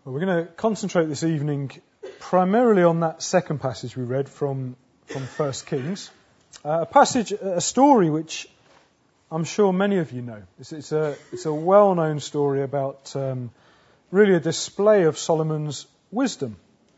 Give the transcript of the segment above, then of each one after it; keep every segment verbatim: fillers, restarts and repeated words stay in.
Well, we're going to concentrate this evening primarily on that second passage we read from from First Kings, uh, a passage, a story which I'm sure many of you know. It's, it's a it's a well-known story about um, really a display of Solomon's wisdom,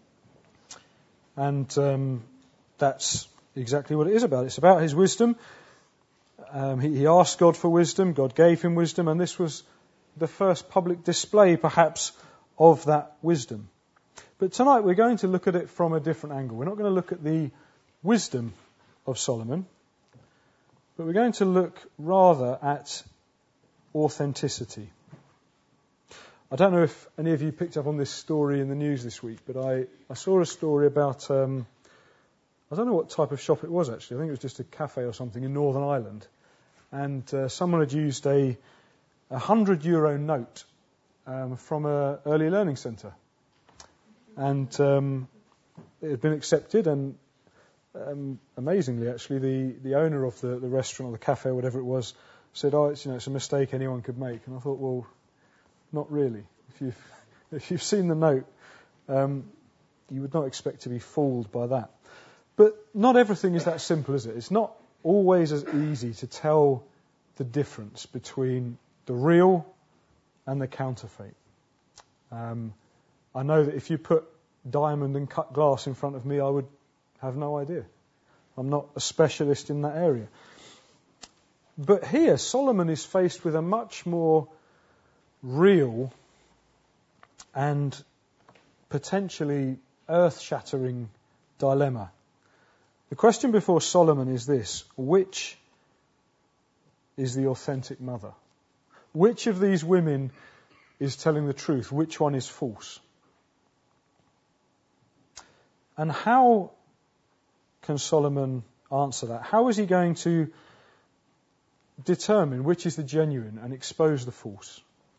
and um, that's exactly what it is about. It's about his wisdom. Um, he, he asked God for wisdom. God gave him wisdom, and this was the first public display, perhaps, of that wisdom. But tonight we're going to look at it from a different angle. We're not going to look at the wisdom of Solomon, but we're going to look rather at authenticity. I don't know if any of you picked up on this story in the news this week, but I, I saw a story about, um, I don't know what type of shop it was actually. I think it was just a cafe or something in Northern Ireland. And uh, someone had used a, a hundred euro note um, from an early learning centre. And um, it had been accepted, and um, amazingly, actually, the, the owner of the, the restaurant or the cafe or whatever it was said, "Oh, it's you know it's a mistake anyone could make." And I thought, well, not really. If you've if you've seen the note, um, you would not expect to be fooled by that. But not everything is that simple, is it? It's not always as easy to tell the difference between the real and the counterfeit. Um, I know that if you put diamond and cut glass in front of me, I would have no idea. I'm not a specialist in that area. But here, Solomon is faced with a much more real and potentially earth-shattering dilemma. The question before Solomon is this: which is the authentic mother? Which of these women is telling the truth? Which one is false? And how can Solomon answer that? How is he going to determine which is the genuine and expose the false?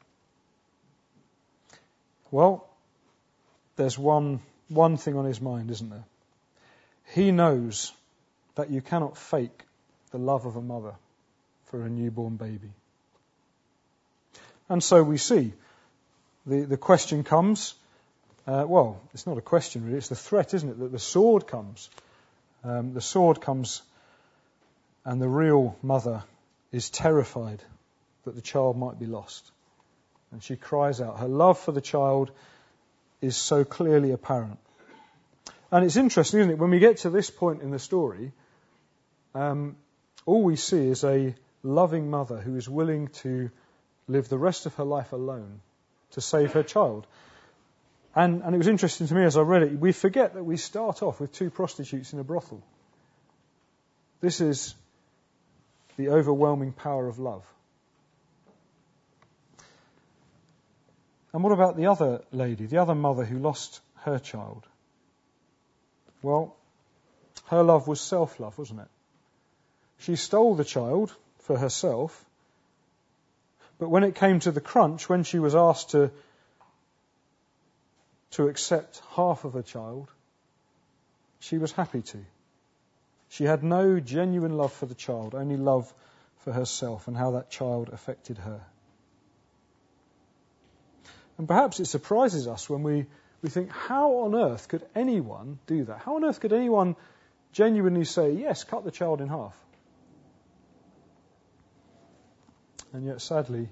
Well, there's one one thing on his mind, isn't there? He knows that you cannot fake the love of a mother for a newborn baby. And so we see the, the question comes, uh, well, it's not a question really, it's the threat, isn't it, that the sword comes. Um, the sword comes and the real mother is terrified that the child might be lost. And she cries out. Her love for the child is so clearly apparent. And it's interesting, isn't it, when we get to this point in the story, um, all we see is a loving mother who is willing to live the rest of her life alone to save her child. And, and it was interesting to me as I read it, we forget that we start off with two prostitutes in a brothel. This is the overwhelming power of love. And what about the other lady, the other mother who lost her child? Well, her love was self-love, wasn't it? She stole the child for herself, but when it came to the crunch, when she was asked to to accept half of her child, she was happy to. She had no genuine love for the child, only love for herself and how that child affected her. And perhaps it surprises us when we, we think, how on earth could anyone do that? How on earth could anyone genuinely say, yes, cut the child in half? And yet, sadly,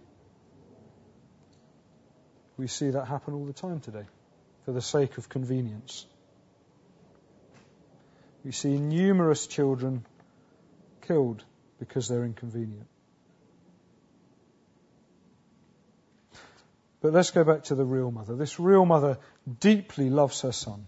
we see that happen all the time today for the sake of convenience. We see numerous children killed because they're inconvenient. But let's go back to the real mother. This real mother deeply loves her son.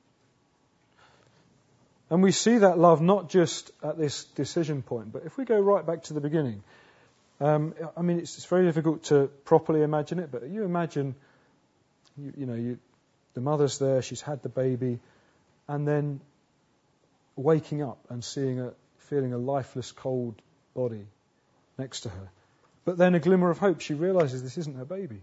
And we see that love not just at this decision point, but if we go right back to the beginning. Um, I mean, it's, it's very difficult to properly imagine it, but you imagine, you, you know, you, the mother's there, she's had the baby, and then waking up and seeing a, feeling a lifeless, cold body next to her. But then a glimmer of hope, she realises this isn't her baby.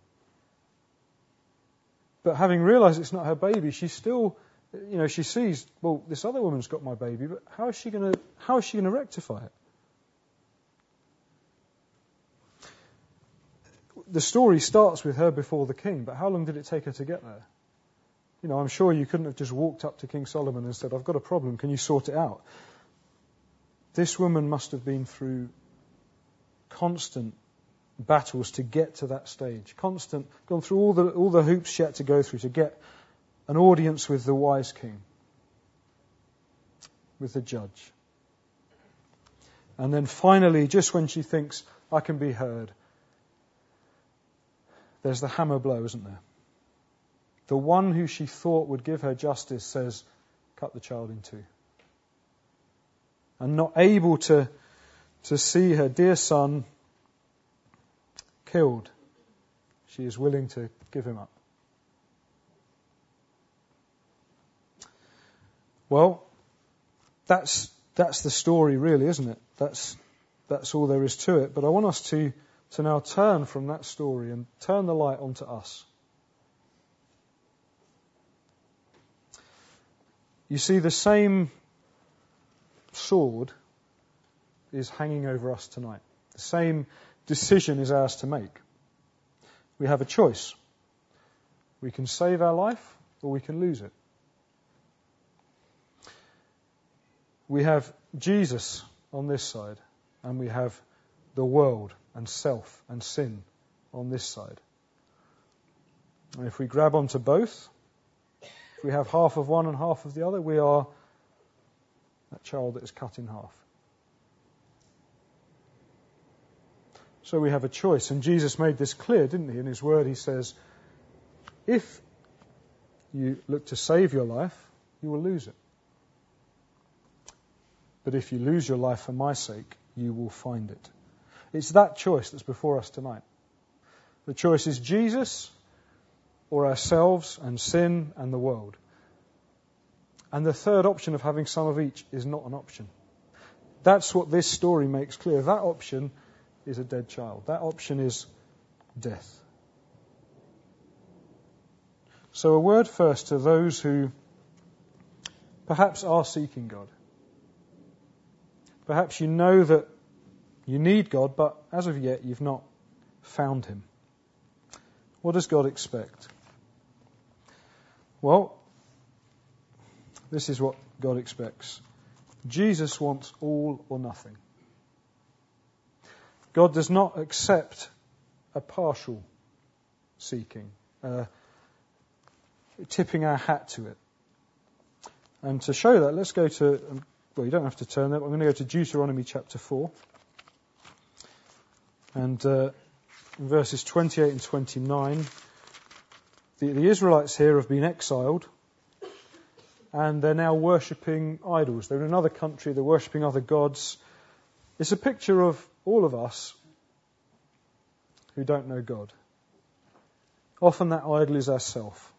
But having realised it's not her baby, she still, you know, she sees, well, this other woman's got my baby, but how is she going to, how is she going to rectify it? the story starts with her before the king, but how long did it take her to get there? You know, I'm sure you couldn't have just walked up to King Solomon and said, I've got a problem, can you sort it out? This woman must have been through constant battles to get to that stage. Constant, gone through all the all the hoops she had to go through to get an audience with the wise king, with the judge. And then finally, just when she thinks, I can be heard, there's the hammer blow, isn't there? The one who she thought would give her justice says, cut the child in two. And not able to, to see her dear son killed, she is willing to give him up. Well, that's that's the story really, isn't it? That's that's all there is to it. But I want us to, to now turn from that story and turn the light onto us. You see, the same sword is hanging over us tonight. The same decision is ours to make. We have a choice. We can save our life or we can lose it. We have Jesus on this side, and we have the world and self and sin on this side. And if we grab onto both, if we have half of one and half of the other, we are that child that is cut in half. So we have a choice, and Jesus made this clear, didn't he? In his word he says, if you look to save your life, you will lose it. But if you lose your life for my sake, you will find it. It's that choice that's before us tonight. The choice is Jesus or ourselves and sin and the world. And the third option of having some of each is not an option. That's what this story makes clear. That option is a dead child. That option is death. So a word first to those who perhaps are seeking God. Perhaps you know that you need God, but as of yet you've not found him. What does God expect? Well, this is what God expects. Jesus wants all or nothing. God does not accept a partial seeking, uh, tipping our hat to it. And to show that, let's go to... Um, Well, you don't have to turn there, but I'm going to go to Deuteronomy chapter four. And uh, verses twenty-eight and twenty-nine. The, the Israelites here have been exiled, and they're now worshipping idols. They're in another country, they're worshipping other gods. It's a picture of all of us who don't know God. Often that idol is ourself.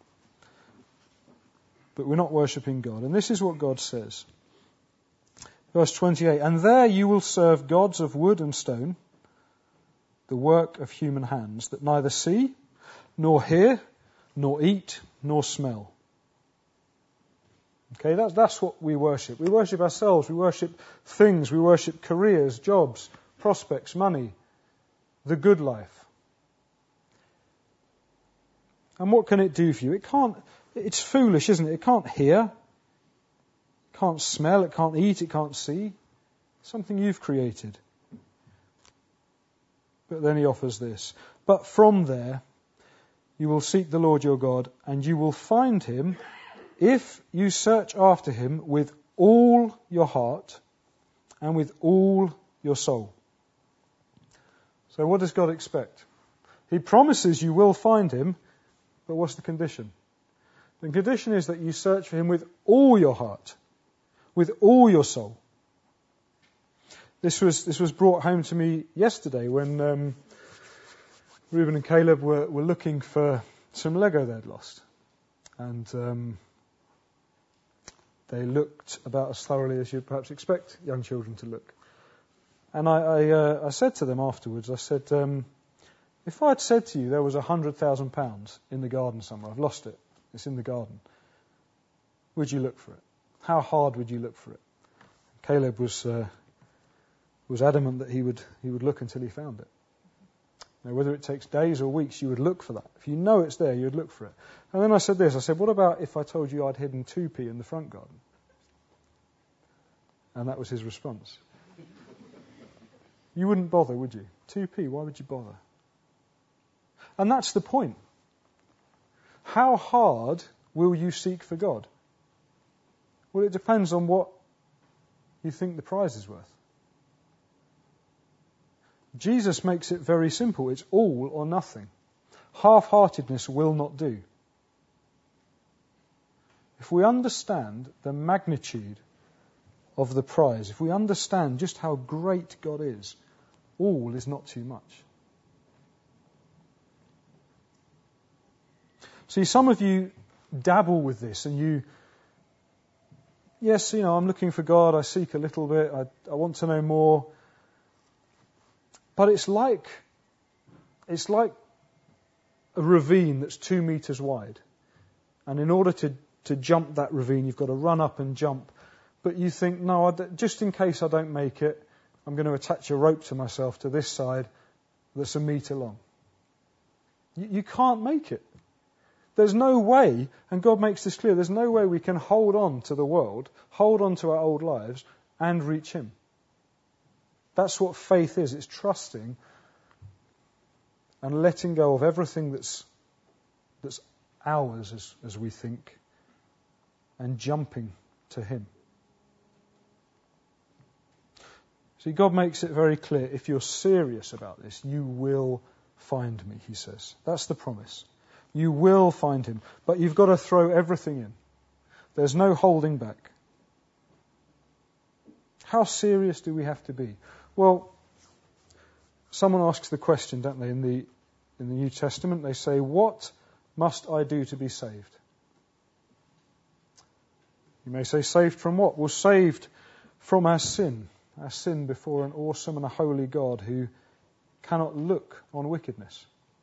But we're not worshipping God. And this is what God says. Verse twenty-eight, and there you will serve gods of wood and stone, the work of human hands, that neither see, nor hear, nor eat, nor smell. Okay, that's, that's what we worship. We worship ourselves, we worship things, we worship careers, jobs, prospects, money, the good life. And what can it do for you? It can't, it's foolish, isn't it? It can't hear. Can't smell, it can't eat, it can't see. Something you've created. But then he offers this. But from there you will seek the Lord your God, and you will find him if you search after him with all your heart and with all your soul. So what does God expect? He promises you will find him, but what's the condition? The condition is that you search for him with all your heart, with all your soul. This was this was brought home to me yesterday when um, Reuben and Caleb were, were looking for some Lego they'd lost. And um, they looked about as thoroughly as you'd perhaps expect young children to look. And I, I, uh, I said to them afterwards, I said, um, if I'd said to you there was a hundred thousand pounds in the garden somewhere, I've lost it, it's in the garden, would you look for it? How hard would you look for it? Caleb was uh, was adamant that he would he would look until he found it. Now, whether it takes days or weeks, you would look for that. If you know it's there, you would look for it. And then I said this, I said, what about if I told you I'd hidden two p in the front garden? And that was his response. You wouldn't bother, would you? two p, why would you bother? And that's the point. How hard will you seek for God? Well, it depends on what you think the prize is worth. Jesus makes it very simple. It's all or nothing. Half-heartedness will not do. If we understand the magnitude of the prize, if we understand just how great God is, all is not too much. See, some of you dabble with this and you, yes, you know, I'm looking for God, I seek a little bit, I, I want to know more. But it's like, it's like a ravine that's two meters wide. And in order to, to jump that ravine, you've got to run up and jump. But you think, no, I d- just in case I don't make it, I'm going to attach a rope to myself to this side that's a meter long. You, you can't make it. There's no way, and God makes this clear, there's no way we can hold on to the world, hold on to our old lives, and reach Him. That's what faith is. It's trusting and letting go of everything that's that's ours, as, as we think, and jumping to Him. See, God makes it very clear, if you're serious about this, you will find me, He says. That's the promise. You will find Him. But you've got to throw everything in. There's no holding back. How serious do we have to be? Well, someone asks the question, don't they, in the in the New Testament, they say, what must I do to be saved? You may say, saved from what? Well, saved from our sin. Our sin before an awesome and a holy God who cannot look on wickedness.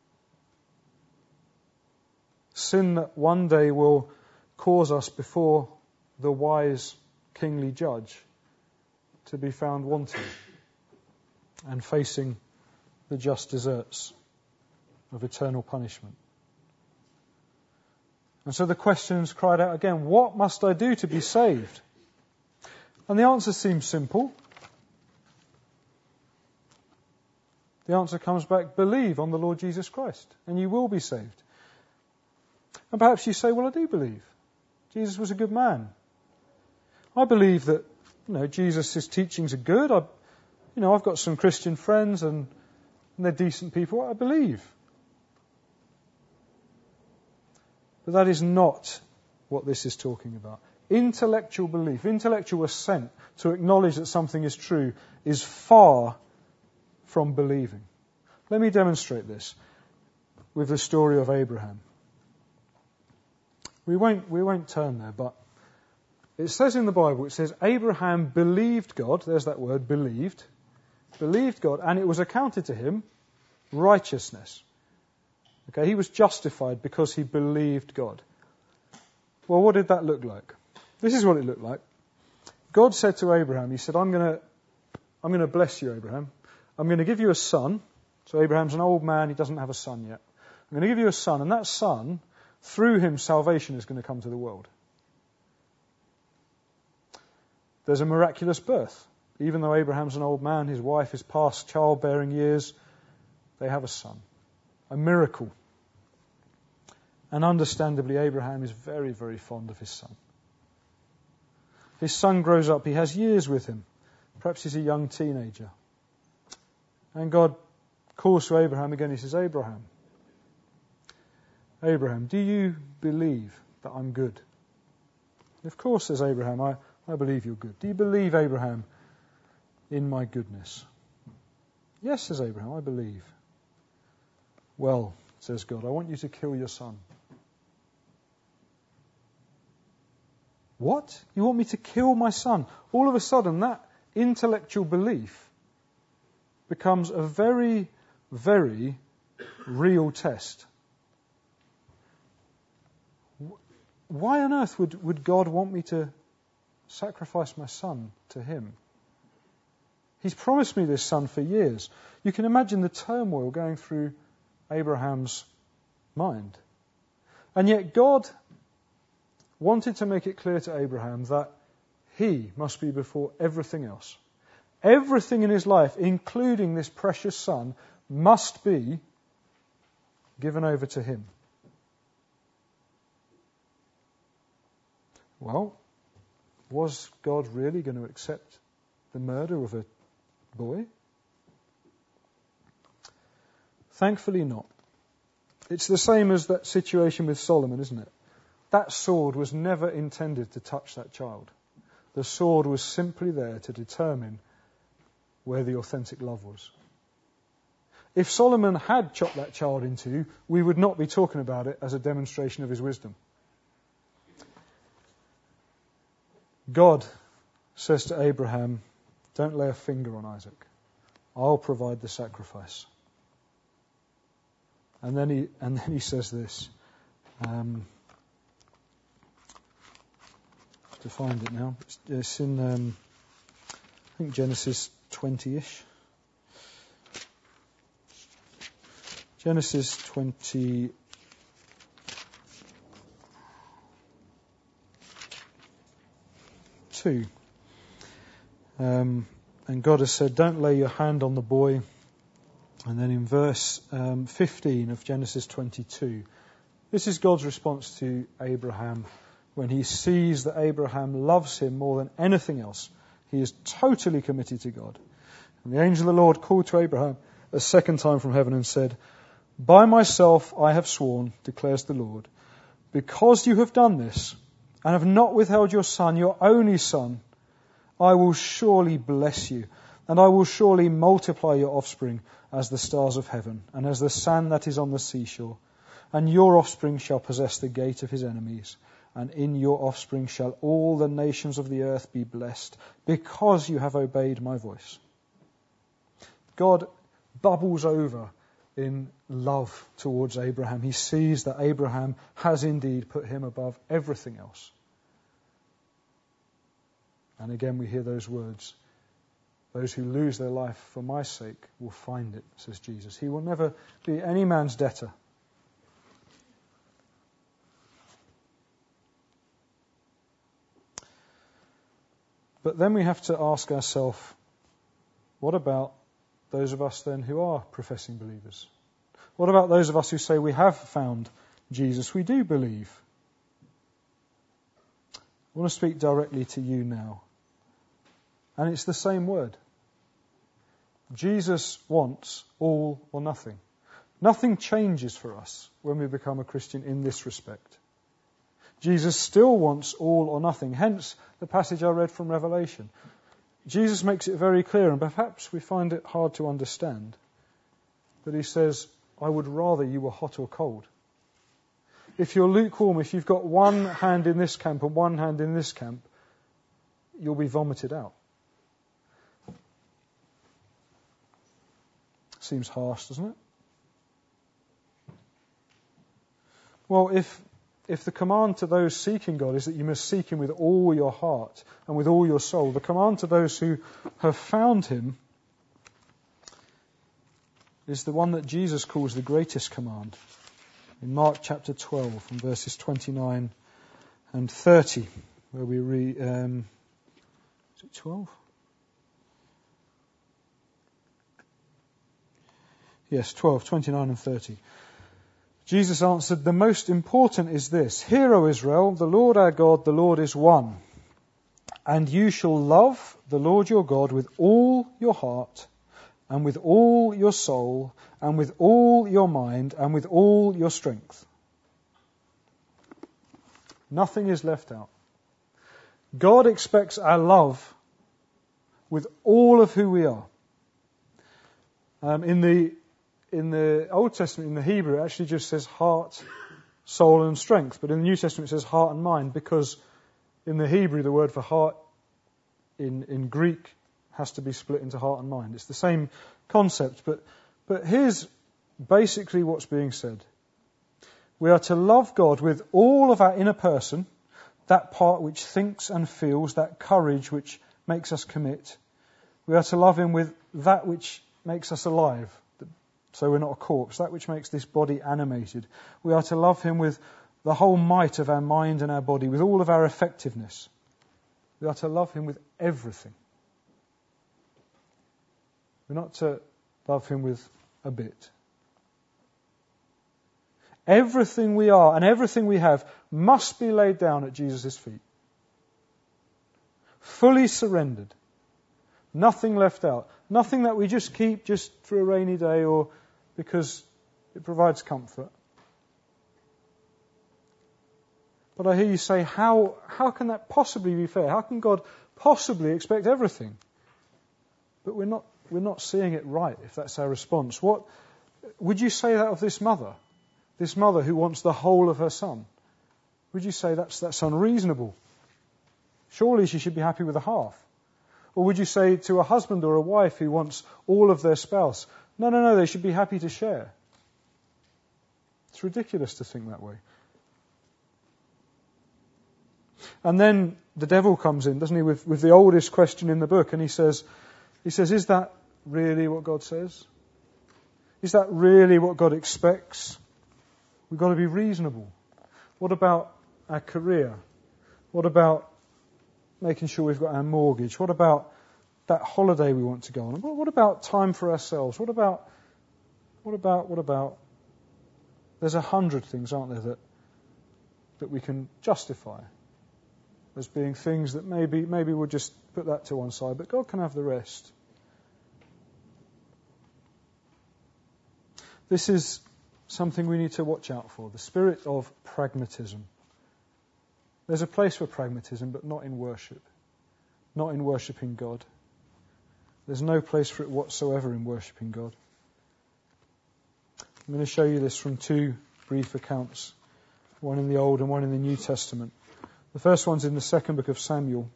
Sin that one day will cause us before the wise kingly judge to be found wanting and facing the just deserts of eternal punishment. And so the question's cried out again, what must I do to be saved? And the answer seems simple. The answer comes back, believe on the Lord Jesus Christ, and you will be saved. And perhaps you say, well, I do believe. Jesus was a good man. I believe that, you know, Jesus' teachings are good. I, you know, I've got some Christian friends and, and they're decent people. I believe. But that is not what this is talking about. Intellectual belief, intellectual assent to acknowledge that something is true is far from believing. Let me demonstrate this with the story of Abraham. We won't, we won't turn there, but it says in the Bible, it says, Abraham believed God, there's that word, believed, believed God, and it was accounted to him righteousness. Okay, he was justified because he believed God. Well, what did that look like? This is what it looked like. God said to Abraham, He said, I'm going to, I'm going to bless you, Abraham. I'm going to give you a son. So Abraham's an old man, he doesn't have a son yet. I'm going to give you a son, and that son, through him, salvation is going to come to the world. There's a miraculous birth. Even though Abraham's an old man, his wife is past childbearing years, they have a son. A miracle. And understandably, Abraham is very, very fond of his son. His son grows up, he has years with him. Perhaps he's a young teenager. And God calls to Abraham again, He says, Abraham, Abraham, do you believe that I'm good? Of course, says Abraham, I, I believe you're good. Do you believe, Abraham, in my goodness? Yes, says Abraham, I believe. Well, says God, I want you to kill your son. What? You want me to kill my son? All of a sudden, that intellectual belief becomes a very, very real test. Why on earth would, would God want me to sacrifice my son to Him? He's promised me this son for years. You can imagine the turmoil going through Abraham's mind. And yet God wanted to make it clear to Abraham that he must be before everything else. Everything in his life, including this precious son, must be given over to him. Well, was God really going to accept the murder of a boy? Thankfully not. It's the same as that situation with Solomon, isn't it? That sword was never intended to touch that child. The sword was simply there to determine where the authentic love was. If Solomon had chopped that child in two, we would not be talking about it as a demonstration of his wisdom. God says to Abraham, don't lay a finger on Isaac. I'll provide the sacrifice. And then he and then he says this. Um, to find it now, it's, it's in um, I think Genesis twenty-ish. Genesis twenty. Two. Um, and God has said, don't lay your hand on the boy. And then in verse um, fifteen of Genesis twenty-two, this is God's response to Abraham when he sees that Abraham loves him more than anything else. He is totally committed to God. And the angel of the Lord called to Abraham a second time from heaven and said, by myself I have sworn, declares the Lord, because you have done this, and have not withheld your son, your only son, I will surely bless you, and I will surely multiply your offspring as the stars of heaven, and as the sand that is on the seashore. And your offspring shall possess the gate of his enemies, and in your offspring shall all the nations of the earth be blessed, because you have obeyed my voice. God bubbles over in love towards Abraham. He sees that Abraham has indeed put him above everything else. And again we hear those words, those who lose their life for my sake will find it, says Jesus. He will never be any man's debtor. But then we have to ask ourselves, what about those of us then who are professing believers? What about those of us who say we have found Jesus, we do believe? I want to speak directly to you now. And it's the same word. Jesus wants all or nothing. Nothing changes for us when we become a Christian in this respect. Jesus still wants all or nothing. Hence the passage I read from Revelation. Jesus makes it very clear, and perhaps we find it hard to understand, that he says, I would rather you were hot or cold. If you're lukewarm, if you've got one hand in this camp and one hand in this camp, you'll be vomited out. Seems harsh, doesn't it? Well, if if the command to those seeking God is that you must seek him with all your heart and with all your soul, the command to those who have found him is the one that Jesus calls the greatest command. In Mark chapter twelve, from verses twenty-nine and thirty, where we read, um, is it twelve? Yes, twelve, twenty-nine and thirty. Jesus answered, the most important is this, hear, O Israel, the Lord our God, the Lord is one. And you shall love the Lord your God with all your heart, and with all your soul, and with all your mind, and with all your strength. Nothing is left out. God expects our love with all of who we are. Um, in the in the Old Testament, in the Hebrew, it actually just says heart, soul, and strength. But in the New Testament, it says heart and mind, because in the Hebrew, the word for heart in, in Greek has to be split into heart and mind. It's the same concept, but but here's basically what's being said. We are to love God with all of our inner person, that part which thinks and feels, that courage which makes us commit, We are to love him with that which makes us alive, so we're not a corpse, that which makes this body animated. We are to love him with the whole might of our mind and our body, with all of our effectiveness. We are to love him with everything. We're not to love him with a bit. Everything we are and everything we have must be laid down at Jesus' feet. Fully surrendered. Nothing left out. Nothing that we just keep just for a rainy day or because it provides comfort. But I hear you say, how, how can that possibly be fair? How can God possibly expect everything? But we're not, we're not seeing it right if that's our response. What would you say that of this mother? This mother who wants the whole of her son? Would you say that's, that's unreasonable? Surely she should be happy with a half. Or would you say to a husband or a wife who wants all of their spouse, no, no, no, they should be happy to share? It's ridiculous to think that way. And then the devil comes in, doesn't he, with, with the oldest question in the book, and he says, he says, is that really what God says? Is that really what God expects? We've got to be reasonable. What about our career? What about making sure we've got our mortgage? What about that holiday we want to go on? What about time for ourselves? What about, what about, what about? There's a hundred things, aren't there, that that we can justify as being things that maybe maybe we'll just put that to one side, but God can have the rest. This is something we need to watch out for, the spirit of pragmatism. There's a place for pragmatism, but not in worship, not in worshipping God. There's no place for it whatsoever in worshipping God. I'm going to show you this from two brief accounts, one in the Old and one in the New Testament. The first one's in the second book of Samuel,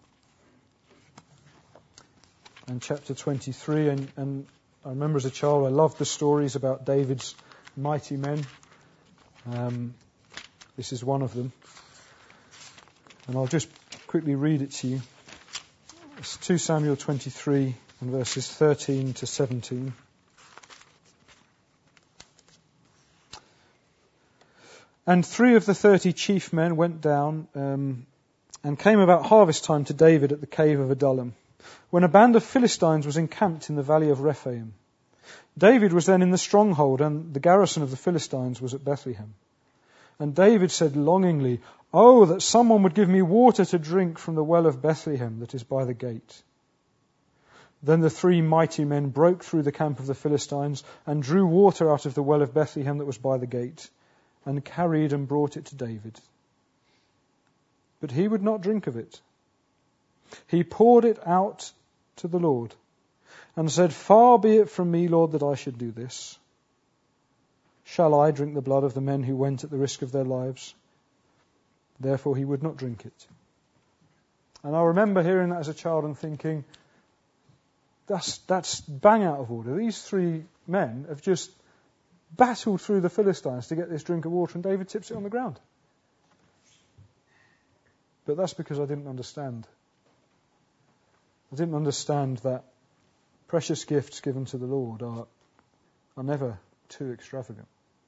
and chapter twenty-three, and, and I remember as a child I loved the stories about David's mighty men. Um, this is one of them. And I'll just quickly read it to you. It's two Samuel twenty-three and verses thirteen to seventeen. And three of the thirty chief men went down um, and came about harvest time to David at the cave of Adullam, when a band of Philistines was encamped in the valley of Rephaim. David was then in the stronghold, and the garrison of the Philistines was at Bethlehem. And David said longingly, "Oh, that someone would give me water to drink from the well of Bethlehem that is by the gate." Then the three mighty men broke through the camp of the Philistines and drew water out of the well of Bethlehem that was by the gate, and carried and brought it to David. But he would not drink of it. He poured it out to the Lord, and said, "Far be it from me, Lord, that I should do this. Shall I drink the blood of the men who went at the risk of their lives?" Therefore he would not drink it. And I remember hearing that as a child and thinking, that's, that's bang out of order. These three men have just battled through the Philistines to get this drink of water, and David tips it on the ground. But that's because I didn't understand. I didn't understand that precious gifts given to the Lord are, are never too extravagant.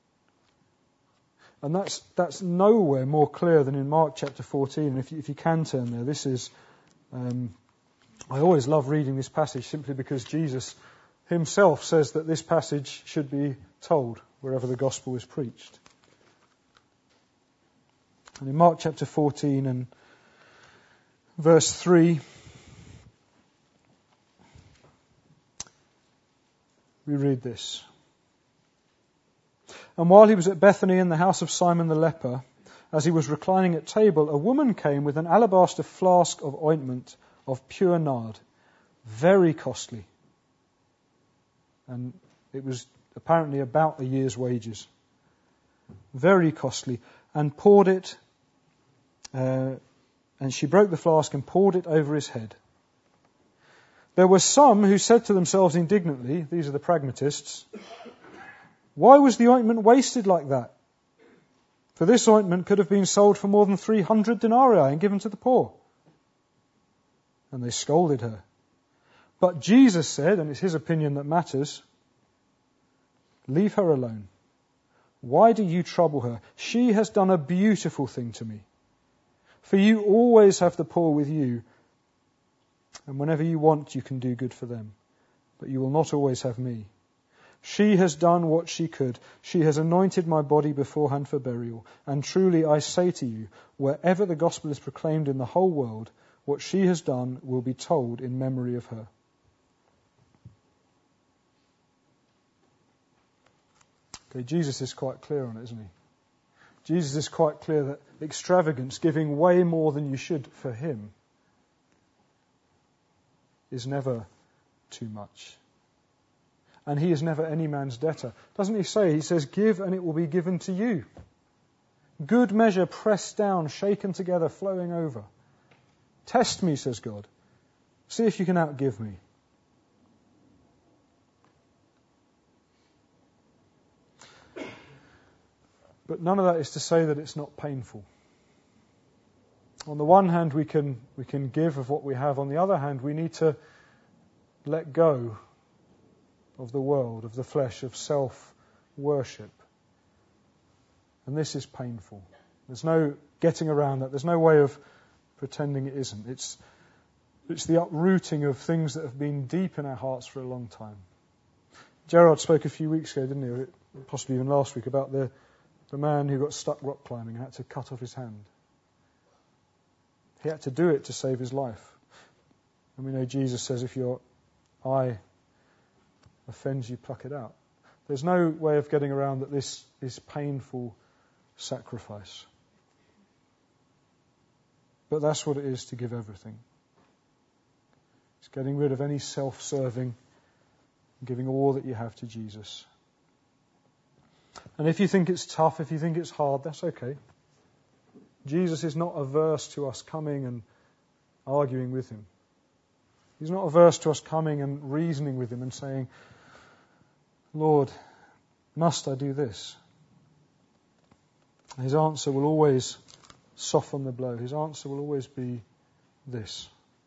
And that's that's nowhere more clear than in Mark chapter fourteen. And if you, if you can turn there, this is, um, I always love reading this passage simply because Jesus himself says that this passage should be told wherever the gospel is preached. And in Mark chapter fourteen and verse three, we read this. "And while he was at Bethany in the house of Simon the leper, as he was reclining at table, a woman came with an alabaster flask of ointment of pure nard, very costly." And it was apparently about a year's wages. Very costly. And poured it, uh, and she broke the flask and poured it over his head. There were some who said to themselves indignantly, these are the pragmatists, "Why was the ointment wasted like that? For this ointment could have been sold for more than three hundred denarii and given to the poor." And they scolded her. But Jesus said, and it's his opinion that matters, leave her alone. Why do you trouble her? She has done a beautiful thing to me. For you always have the poor with you, and whenever you want, you can do good for them. But you will not always have me. She has done what she could. She has anointed my body beforehand for burial. And truly I say to you, wherever the gospel is proclaimed in the whole world, what she has done will be told in memory of her. Okay, Jesus is quite clear on it, isn't he? Jesus is quite clear that extravagance, giving way more than you should for him, is never too much. And he is never any man's debtor. Doesn't he say? He says, give and it will be given to you. Good measure, pressed down, shaken together, flowing over. Test me, says God. See if you can outgive me. But none of that is to say that it's not painful. On the one hand, we can we can give of what we have. On the other hand, we need to let go of the world, of the flesh, of self-worship. And this is painful. There's no getting around that. There's no way of pretending it isn't. It's, it's the uprooting of things that have been deep in our hearts for a long time. Gerard spoke a few weeks ago, didn't he? Possibly even last week, about the, the man who got stuck rock climbing and had to cut off his hand. He had to do it to save his life. And we know Jesus says, if your eye offends you, pluck it out. There's no way of getting around that this is painful sacrifice. But that's what it is to give everything. It's getting rid of any self-serving, giving all that you have to Jesus. And if you think it's tough, if you think it's hard, that's okay. Jesus is not averse to us coming and arguing with him. He's not averse to us coming and reasoning with him and saying, Lord, must I do this? His answer will always soften the blow. His answer will always be this.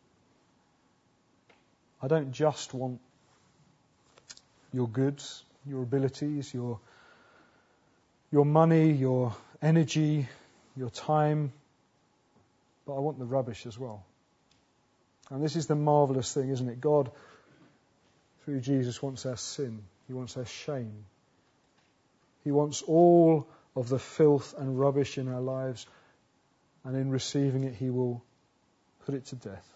I don't just want your goods, your abilities, your, your money, your energy, your time, but I want the rubbish as well. And this is the marvellous thing, isn't it? God, through Jesus, wants our sin. He wants our shame. He wants all of the filth and rubbish in our lives, and in receiving it, he will put it to death.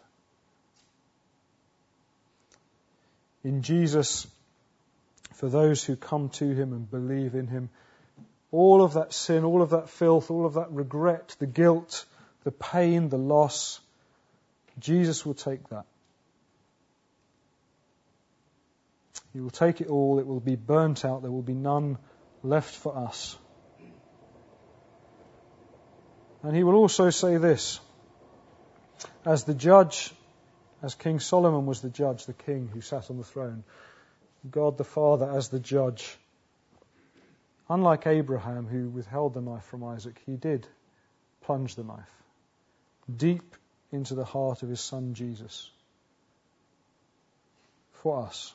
In Jesus, for those who come to him and believe in him, all of that sin, all of that filth, all of that regret, the guilt, the pain, the loss, Jesus will take that. He will take it all. It will be burnt out. There will be none left for us. And he will also say this, as the judge, as King Solomon was the judge, the king who sat on the throne, God the Father as the judge, unlike Abraham who withheld the knife from Isaac, he did plunge the knife deep into the heart of his son Jesus for us.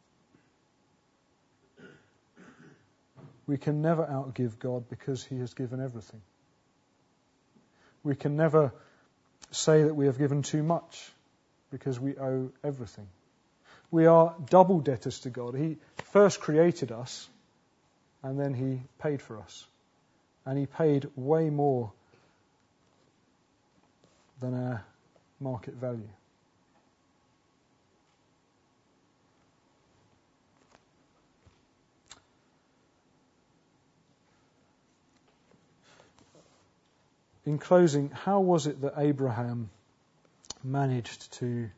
We can never outgive God because he has given everything. We can never say that we have given too much because we owe everything. We are double debtors to God. He first created us and then he paid for us. And he paid way more than our market value. In closing, how was it that Abraham managed to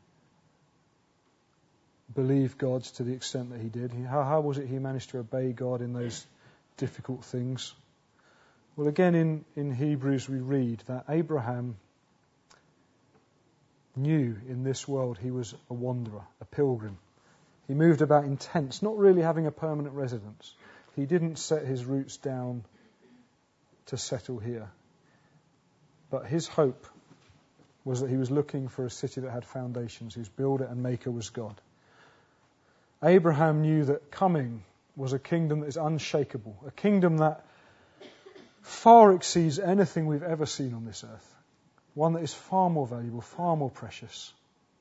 believe God to the extent that he did? How, how was it he managed to obey God in those difficult things? Well, again, in, in Hebrews we read that Abraham knew in this world he was a wanderer, a pilgrim. He moved about in tents, not really having a permanent residence. He didn't set his roots down to settle here. But his hope was that he was looking for a city that had foundations, whose builder and maker was God. Abraham knew that coming was a kingdom that is unshakable, a kingdom that far exceeds anything we've ever seen on this earth, one that is far more valuable, far more precious.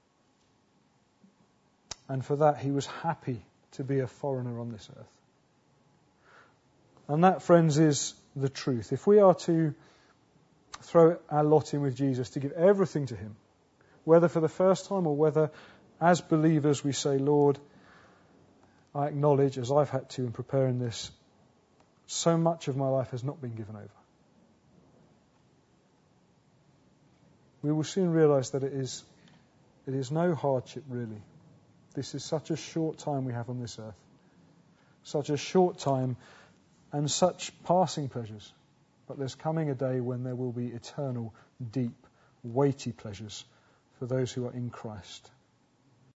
And for that, he was happy to be a foreigner on this earth. And that, friends, is the truth. If we are to throw our lot in with Jesus, to give everything to him, whether for the first time or whether as believers we say, Lord, I acknowledge, as I've had to in preparing this, so much of my life has not been given over. We will soon realise that it is, it is no hardship really. This is such a short time we have on this earth. Such a short time and such passing pleasures. But there's coming a day when there will be eternal, deep, weighty pleasures for those who are in Christ.